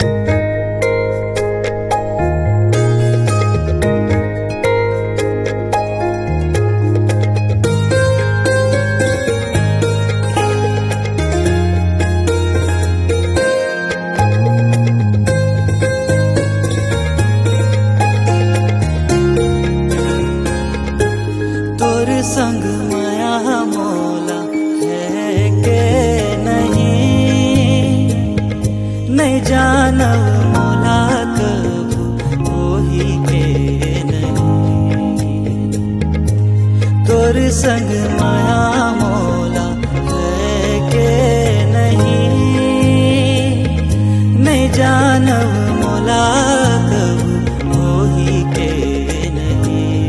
संग माया मोला है के नहीं जानव मोला कबू वही के नहीं। तोर संग माया मोला है के नहीं जानव मोला कबू वही के नहीं।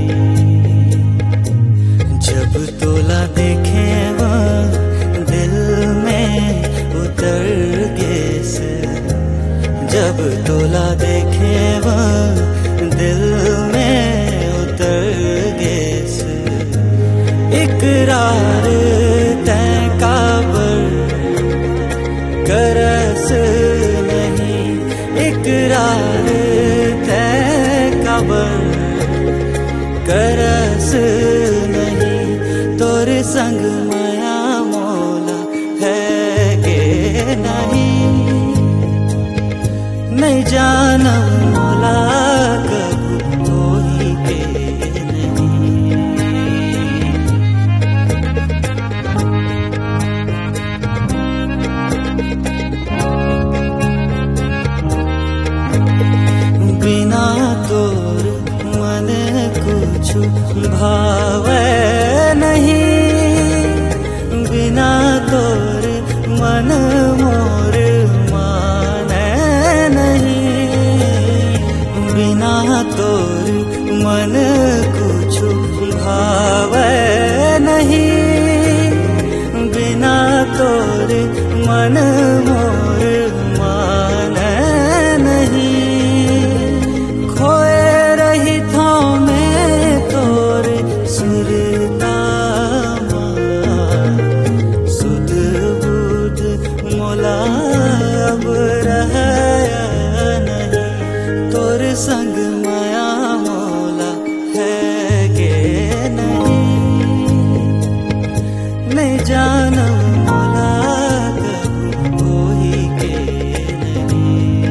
जब तोला देखे वो दिल में उतर गेस, जब तोला देखे वो दिल में उतर गेस। इकरार तय काबर करस नहीं, इकरार तय काबर करस नहीं। तोर संग माया मोला है के नहीं जानव मोला कबू वही के नहीं। बिना तोर मन कुछ भावे नहीं, बिना तोर मन मोर माने नहीं। बिना तोर मन कुछ भावे नहीं, बिना तोर मन मोर माने नहीं। खोए रही था मैं तोर सुरता सुध बुध मोला अब रहा नहीं। तोर संग माया मोला है के नहीं जानव मोला कबू वही के नहीं।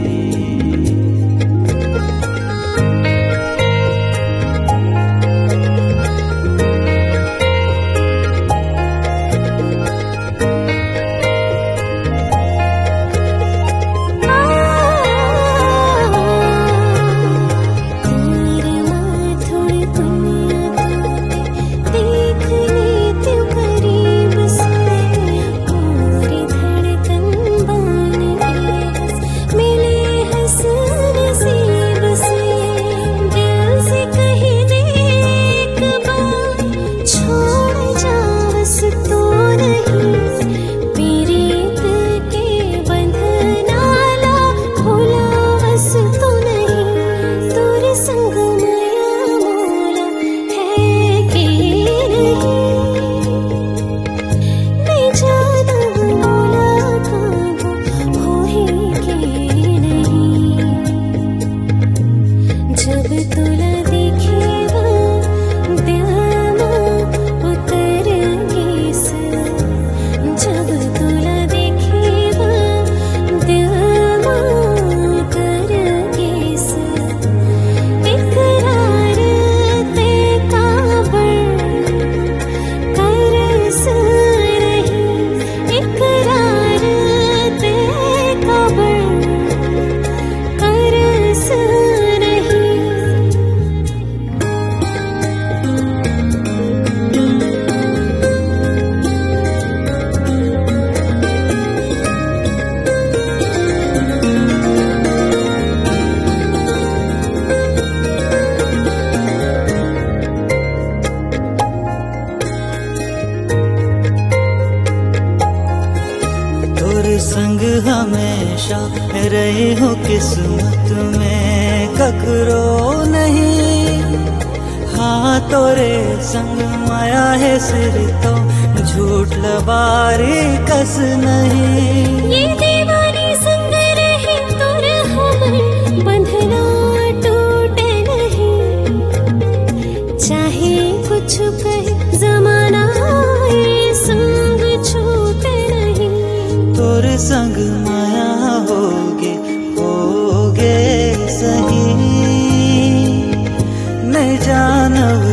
संग हमेशा रही हो किस्मत में ककरो नहीं। हाँ तोरे संग माया है सिर तो झूठ लबारी कस नहीं। ये दीवानी संग रहे तो के होगे सही, नहीं जानब